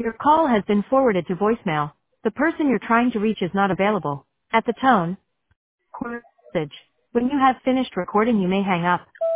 Your call has been forwarded to voicemail. The person you're trying to reach is not available. At the tone, record message. When you have finished recording, you may hang up.